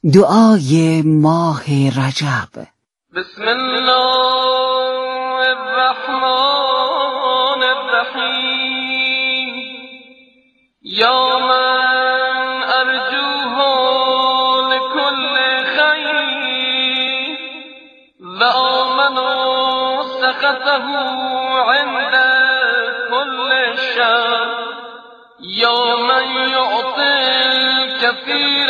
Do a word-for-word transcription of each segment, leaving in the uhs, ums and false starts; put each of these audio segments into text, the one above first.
دعای ماه رجب. بسم الله الرحمن الرحیم. یا من ارجوه لكل خیر و آمنوا سخطه عند كل شر. یا من یعطی الكثیر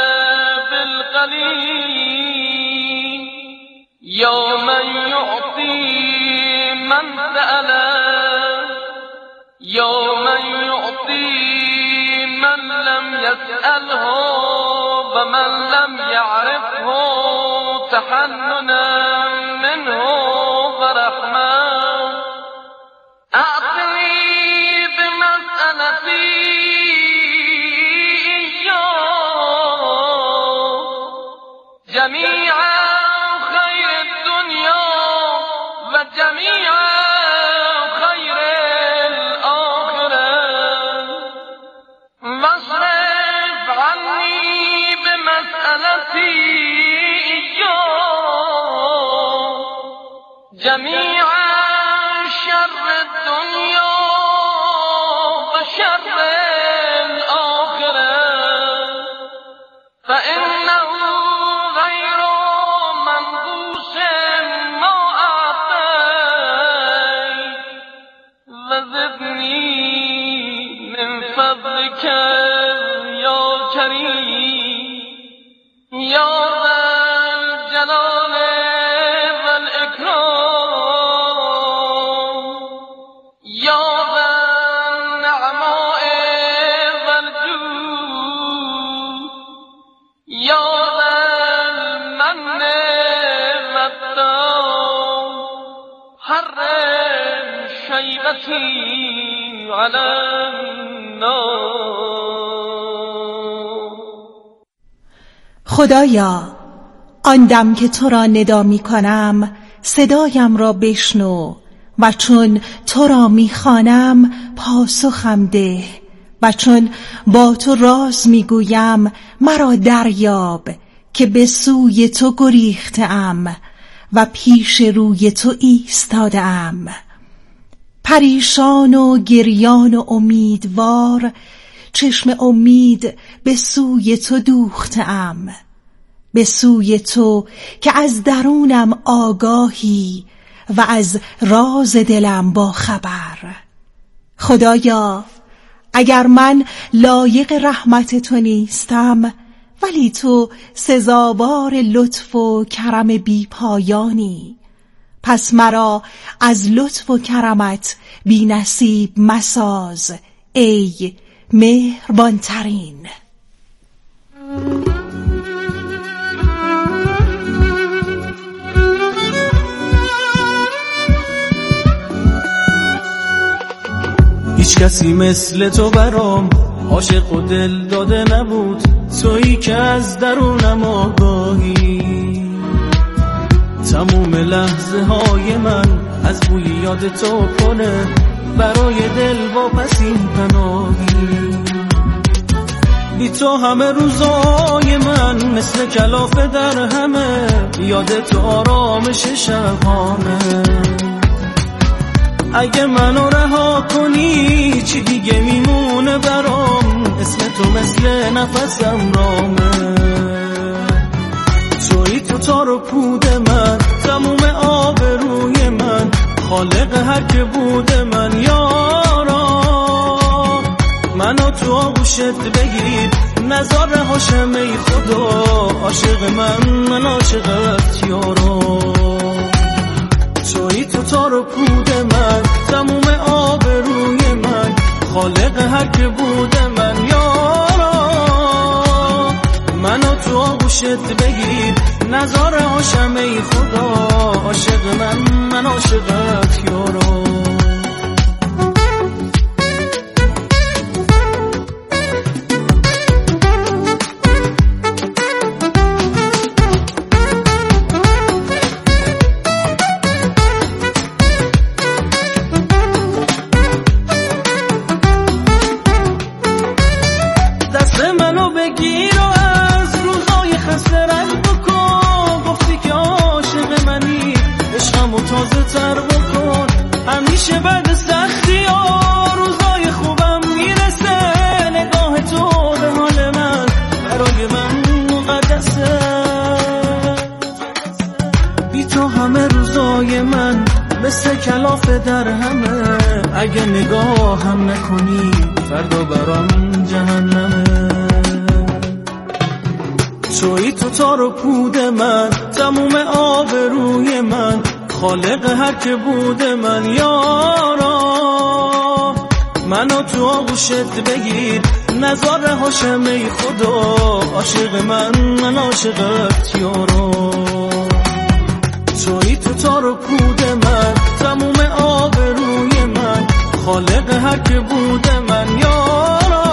بالقلیل. یا من یعطی من سأل. یا من یعطی من لم يسأله و من لم يعرفه تحننا منه و رحمه. اعطنی بمسألتی جميع خير الدنيا وجميع خير الآخرة واصرف عني بمسألتي جميع شر الدنيا وشر الآخرة فإنه فضلك يا كريم يا ذا الجلال والإكرام يا ذا النعماء والجود يا ذا المن والتام. حرم شيبتي على خدایا، آن دم که تو را ندا می کنم صدایم را بشنو و چون تو را می خوانم پاسخم ده و چون با تو راز می گویم مرا دریاب که به سوی تو گریختم و پیش روی تو ایستادم. پریشان و گریان و امیدوار چشم امید به سوی تو دوختم، به سوی تو که از درونم آگاهی و از راز دلم با خبر. خدایا، اگر من لایق رحمت تو نیستم ولی تو سزاوار لطف و کرم بی پایانی، پس مرا از لطف و کرمت بی نصیب مساز ای مهربان ترین. هیچ کسی مثل تو برام عاشق و دل داده نبود، تویی که از درونم آگاهی. تموم لحظه های من از بوی یاد تو کنه، برای دل واپسین پناهی. بی تو همه روزای من مثل کلافه در همه، یاد تو آرامش شبانه. اگه منو رها کنی چی دیگه میمونه برام، اسم تو مثل نفسم رامه. تویی تو تار و پود من، تموم آبروی من، خالق هر که بوده من. یارا منو تو آغوشت بگیر، نظاره هاشم ای خدا. عاشق من، من عاشقت یارا. تویی تو تار و پود من، تموم آبروی من، خالق هر که بوده من. یارا منو تو آغوشت بگیر، نظاره هاشم ای خدا. عاشق من، من عاشقت یارا. بهتر بکن. همیشه بعد سختی ها روزای خوبم میرسه. نگاه تو به حال من برای من مقدسه. بی تو همه روزای من مثل کلاف در همه. اگه نگاه هم نکنی فردا برام جهنمه. تویی تو تار و پود من، تموم آبروی من، خالق هر که بوده من. یارا منو تو آغوشت بگیر، نظاره هاشم ای خدا. عاشق من من عاشقت یارا. تویی تو تار و پود من، تموم آبروی من، خالق هر که بوده من. یارا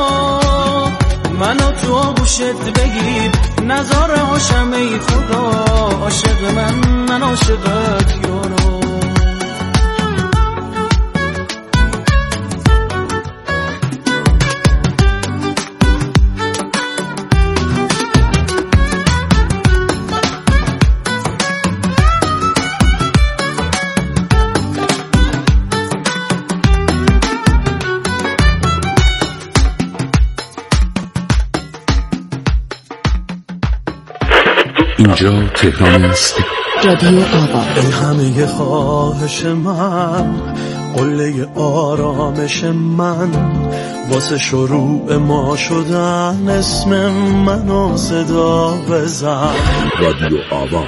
منو تو آغوشت بگیر، نظاره هاشم ای خدا. عاشق من من عاشقت یارا. اینجا تهران است. رادیو آوا. ای همه خواهش من، قله آرامش من، واسه شروع ما شدن اسم منو صدا بزن. رادیو آوا.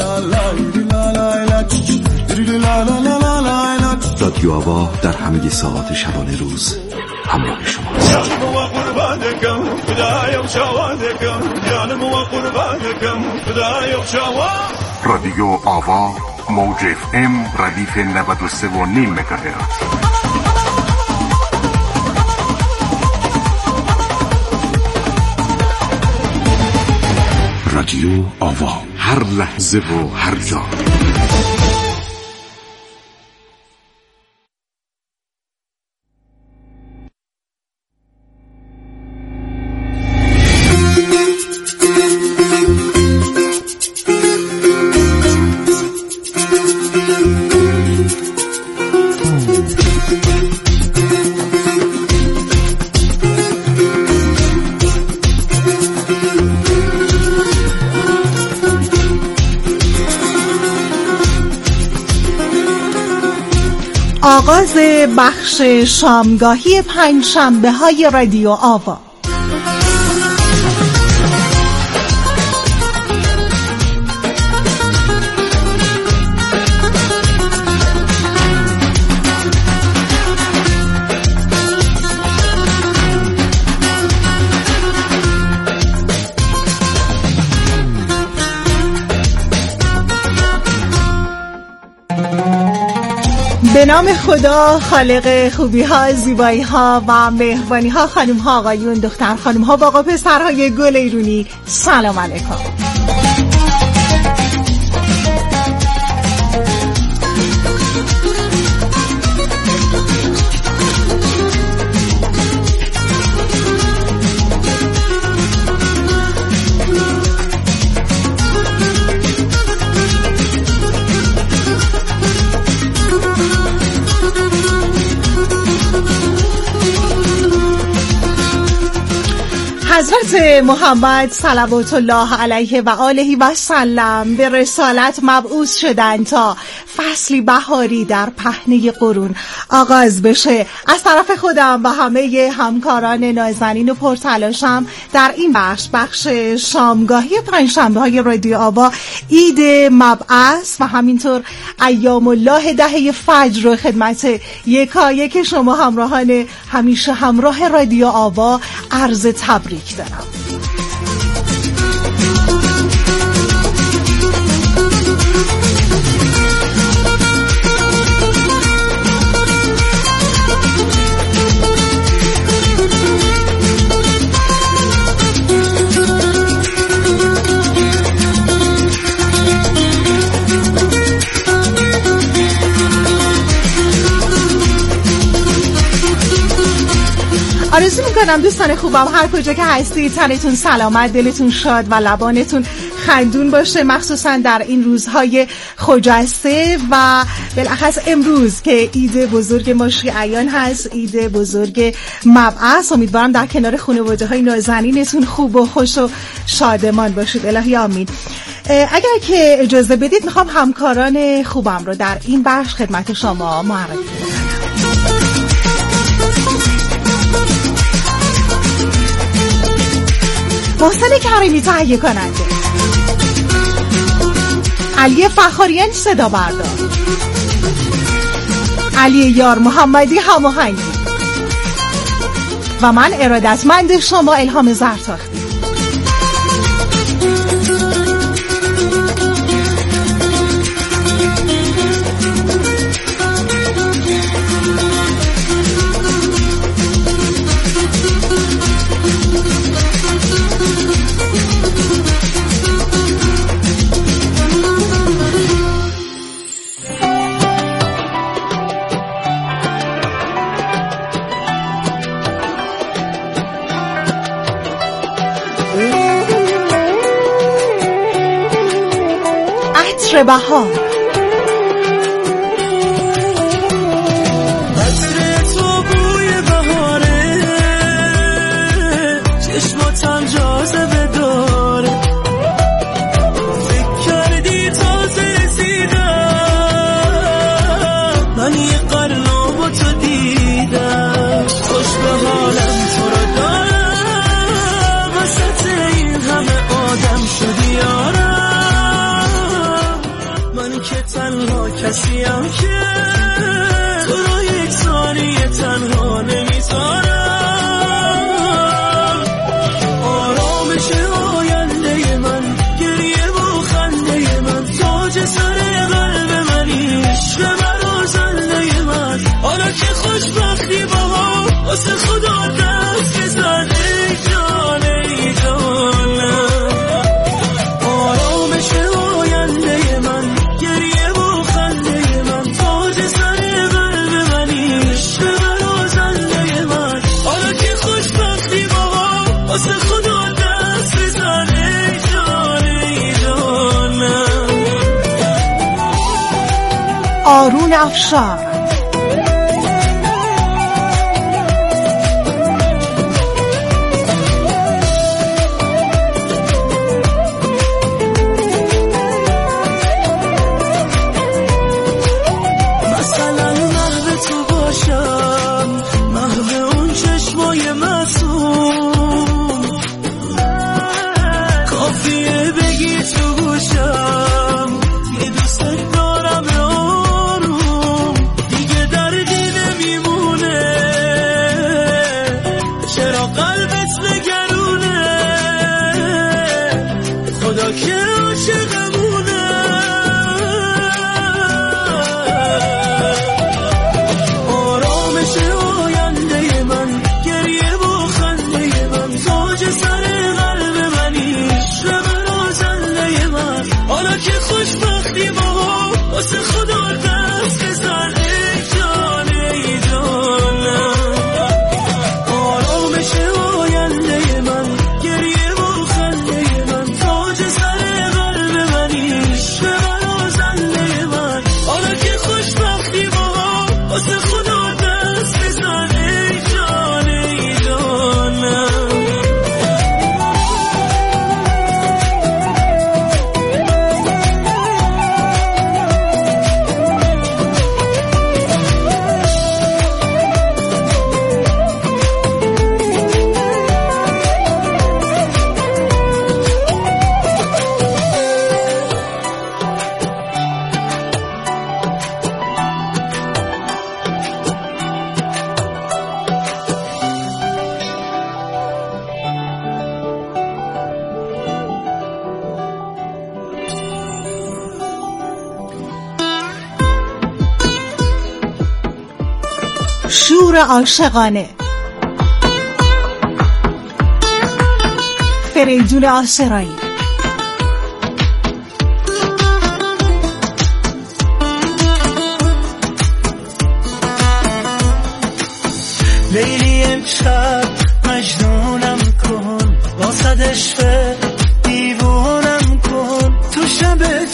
رادیو آوا در همه ساعات شبانه روز همراه شما. رادیو آوا موج اف ام ردیف نود و سه و نیم مگاهرتز. رادیو آوا، هر لحظه و هر جا. آغاز بخش شامگاهی پنجشنبه های رادیو آوا. به نام خدا خالق خوبی ها، زیبایی ها و مهربانی ها، خانم ها، آقایون، دختر خانم ها، باقا پسرهای گل ایرونی، سلام علیکم. حضرت محمد صلوات الله علیه و آله و سلم به رسالت مبعوث شدند تا فصلی بهاری در پهنه قرون آغاز بشه. از طرف خودم و همه همکاران نازنین و پرتلاشم در این بخش بخش شامگاهی پنجشنبه های رادیو آوا عید مبعث و همینطور ایام الله دهه فجر رو خدمت یکایک شما همراهان همیشه همراه رادیو آوا عرض تبریک دارم. آرزو میکنم دوستان خوبم هر کجا که هستید تنتون سلامت، دلتون شاد و لبانتون خندون باشه، مخصوصا در این روزهای خجسته و بالاخص امروز که عید بزرگ ما شیعیان هست، عید بزرگ مبعث. امیدوارم در کنار خانواده های نازنینتون خوب و خوش و شادمان باشید. الهی آمین. اگر که اجازه بدید میخوام همکاران خوبم رو در این بخش خدمت شما معرفی کنم. محسن کریمی تهیه کننده، علی فخاریان صدا بردار، علی یار محمدی هماهنگی و من ارادتمند شما الهام زرتاختی. عطر بهار، عطر تو بوی بهاره، چشماتم جاذبه داره، فکر کردی تازه رسیدم، من یه قرنو با تو دیدم، خوش به حالم تو رو دارم، وسط این همه آدم شدی یارم، که تنها کسیم که تو رو یک ثانیه تنها نمیذارم، آرامش آینده من، گریه و خنده من، تاج سر قلب منی، عشق من و زنده من، حالا که خوشبختی با ما واسه خدا دست بزن ای جان ای جانم، آرامش آینده من، واسه خدا دست بزن ای جان ای جانم. آرون افشار، مثلا محو تو باشم، محو اون چشمای معصوم، کافیه بگی تو گوشم یه دوست دارم آروم، دیگه دردی نمیمونه، چرا قلبت نگرونه، خدا که عاشقمونه، آرامش آینده من، گریه و خنده من، تاج سر قلب منی، عشق من و زنده من، حالا که خوشبختی با ما واسه خدا دست بزن ای جان ای جانم، آرامش آینده من، گریه و خنده من، تاج سر قلب منی، عشق من و زنده من، حالا که خوشبختی با ما واسه خدا دست بزن ای جان ای جانم. شور عاشقانه، فریدون آسرایی. لیلی امشب مجنونم کن، واسد عشق دیوونم کن،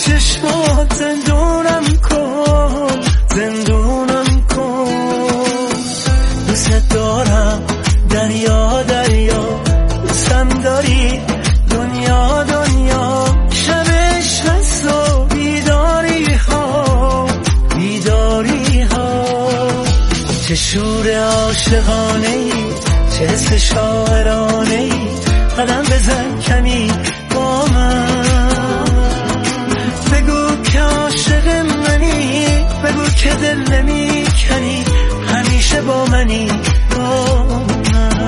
چشمات زندونم کن، زندونم کن. دوست دارم دریا دریا، دوستم داری دنیا دنیا. شبش هست و بیداری ها، بیداری ها. چه شور عاشقانه ای، چه حس شاعرانه ای. قدم بزن کمی با من، بگو که عاشق منی، بگو که دل نمی کنی، همیشه با منی با من.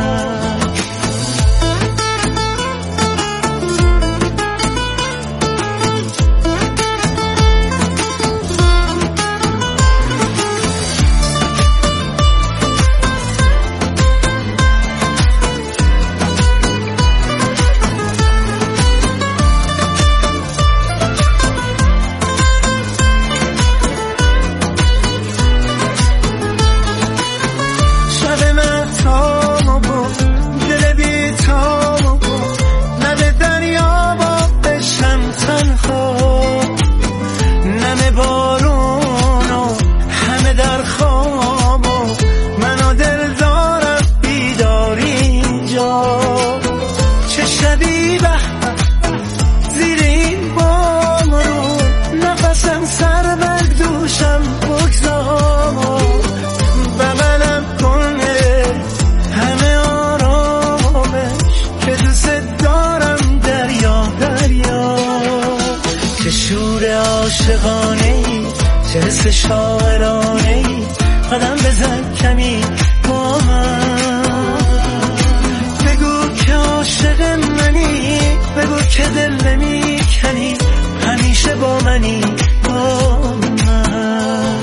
چه حس شاعرانه ای. قدم بزن کمی با من، بگو که عاشق منی، بگو که دل نمی کنی، همیشه با منی با من.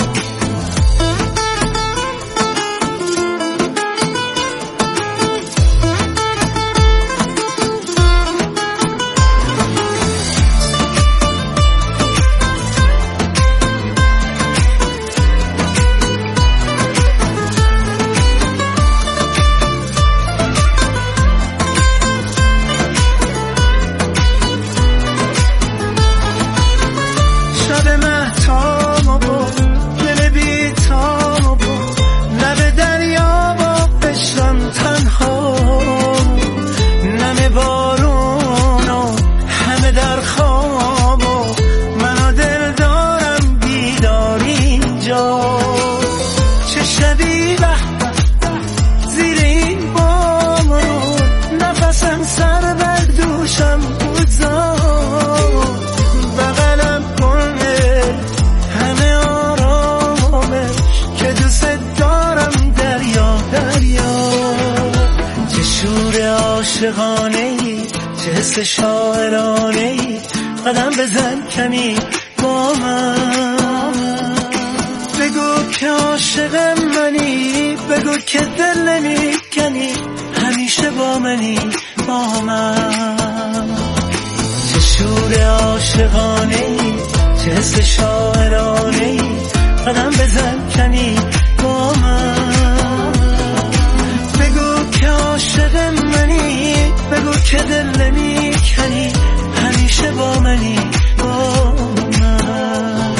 چه حس شاعرانه ای. قدم بزن کمی با من، بگو که عاشق منی، بگو که دل نمی کنی، همیشه با منی با من. چه شور عاشقانه ای، چه حس شاعرانه ای. قدم بزن کمی با من، بگو که عاشق منی، بگو که دل نمی کنی، همیشه با منی با من.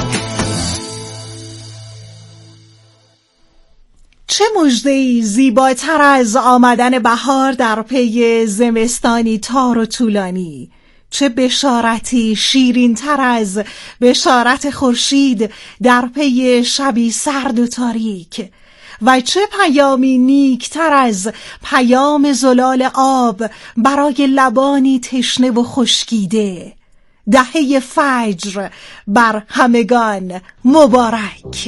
چه مژده‌ای زیباتر از آمدن بهار در پی زمستانی تار و طولانی، چه بشارتی شیرین‌تر از بشارت خورشید در پی شبی سرد و تاریک، و چه پیامی نیکتر از پیام زلال آب برای لبانی تشنه و خشکیده. دهه فجر بر همگان مبارک.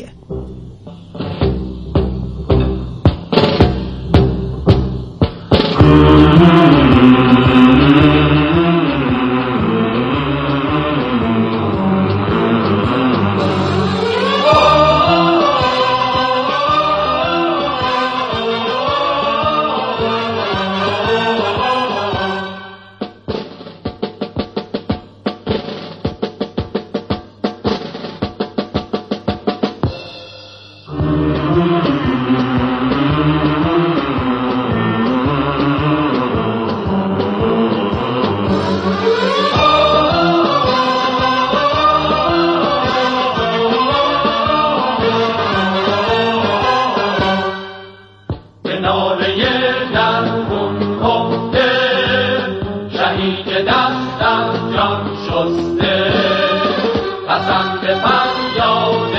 شهید دست از جان شسته پسند فریاد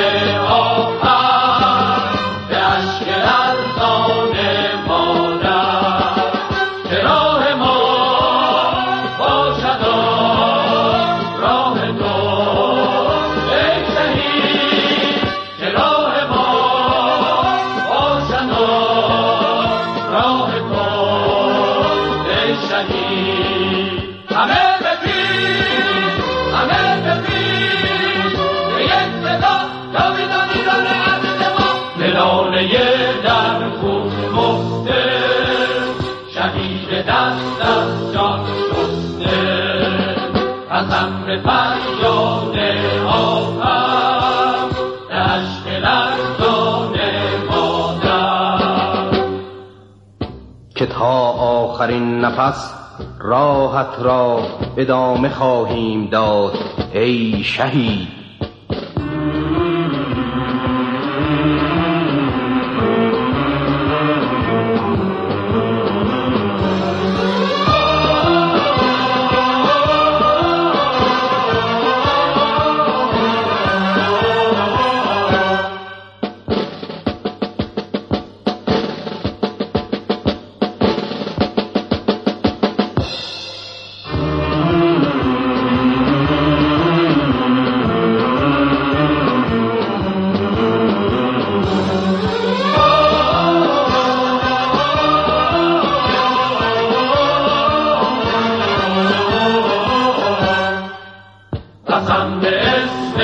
آخر به اشک لرزان مادر که راه ما باشد راه تو ای شهید که راه ما باشد راه تو ای شهید همه به پیش همه به پیش به یک صدا جاویدانی را عزیز ما ملانه در خون مفته شهید دست از جان شسته از امر فریاد آخر اشک لرزان مادر که تا آخرین نفس راحت را ادامه خواهیم داد ای شهید. قسم به اسم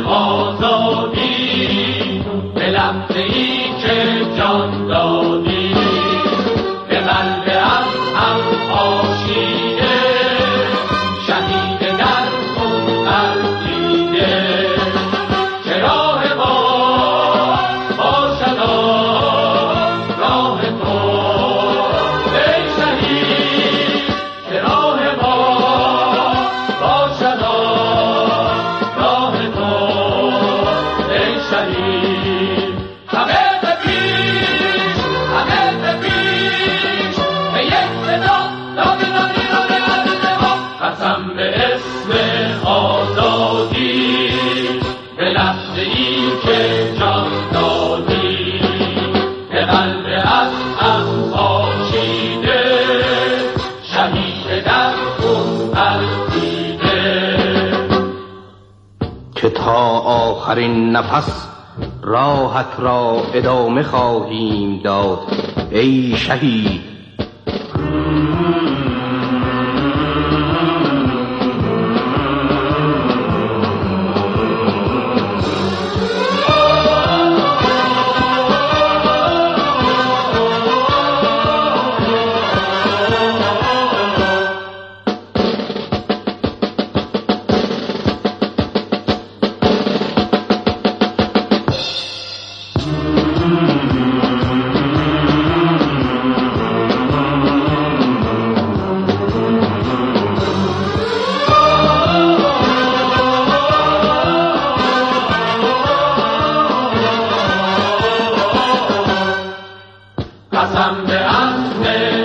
آزادی به لحظه ای که جان دادی به قلب از هم آشیده شهید در خون ارزیده که راه ما باشد راه تو ای شهید که راه ما باشد راه تو ای شهید همه به پیش همه به پیش به یک صدا دادگانی را به عزیز ما قسم به اسم آزادی به لحظه ای که جان دادی به قلب از هم آشیده شهید در خون ارزیده که تا آخرین نفس راحت را ادامه خواهیم داد ای شهید. قسم به عزم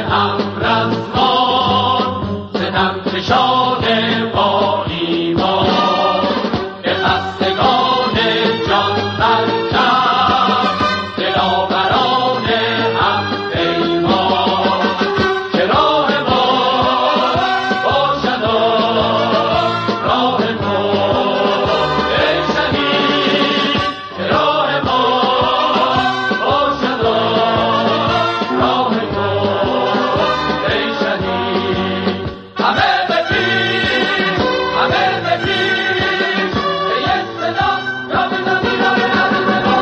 همرزمان ستم کشان با ایمان به خستگان جان پرچم دلاوران هم پیمان که راه ما باشد راه تو ای شهید که راه ما باشد راه تو ای شهید همه به پیش همه به پیش به یک صدا جاویدانی را به عزیز ما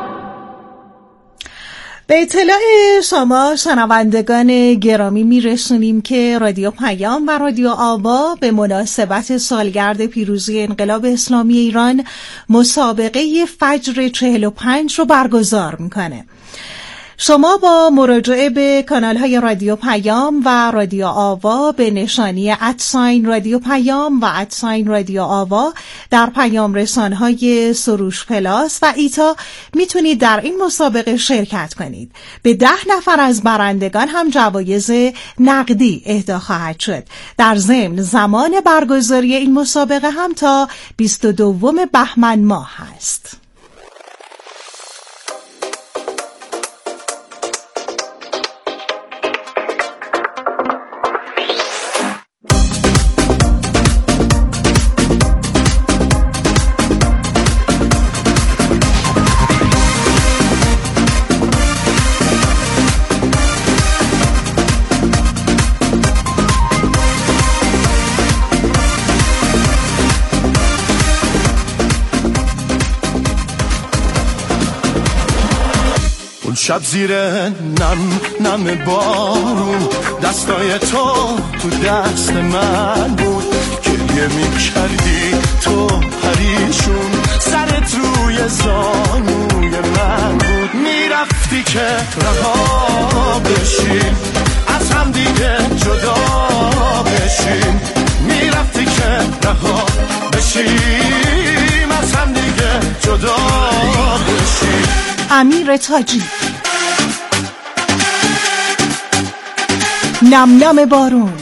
به اطلاع شما شنوندگان گرامی میرسونیم که رادیو پیام و رادیو آوا به مناسبت سالگرد پیروزی انقلاب اسلامی ایران مسابقه فجر چهل و پنج رو برگزار میکنه. شما با مراجعه به کانال‌های رادیو پیام و رادیو آوا به نشانی ادساین رادیو پیام و ادساین رادیو آوا در پیام رسان‌های سروش پلاس و ایتا میتونید در این مسابقه شرکت کنید. به ده نفر از برندگان هم جوایز نقدی اهدا خواهد شد. در ضمن زمان برگزاری این مسابقه هم تا بیست و دوم بهمن ماه هست. شب زیر نم نم بارون دستای تو تو دست من بود، گریه می کردی تو پریشون، سرت روی زانوی من بود. میرفتی که رها بشیم از هم دیگه جدا بشیم، میرفتی که رها بشیم از هم دیگه جدا بشیم. امیر تاجی. نم نم بارون.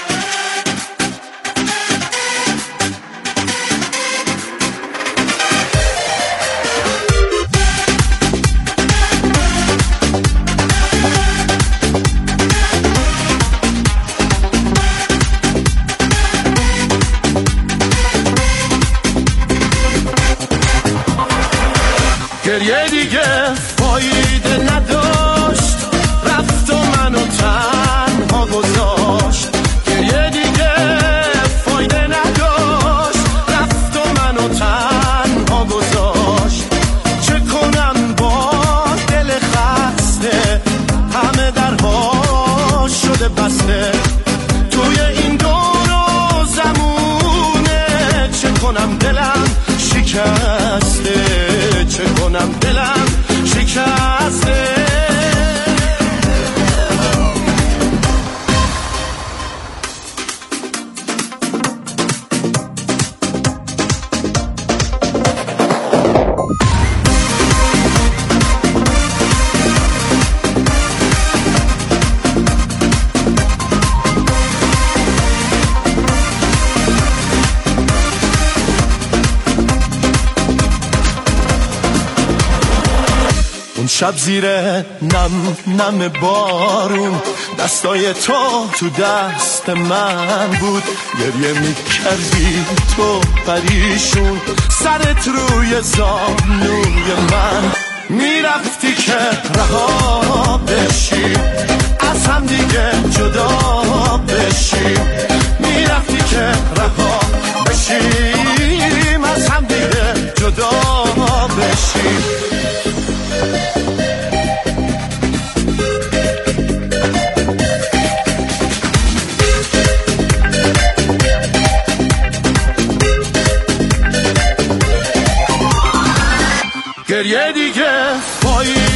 گریه دیگه فایده نداشت، رفت و منو تنها گذاشت. گریه دیگه فایده نداشت، رفت و منو تنها گذاشت. چه کنم با دل خسته، همه درها شده بسته. توی این دور و زمونه چه کنم دلم شکسته، چه کنم دلم شکسته. شب زیر نم نم بارون دستای تو تو دست من بود، گریه می کردی تو پریشون، سرت روی زانوی من. میرفتی که رها بشیم از هم دیگه جدا بشیم، میرفتی که رها بشیم از هم دیگه جدا بشیم. گریه دیگه فایده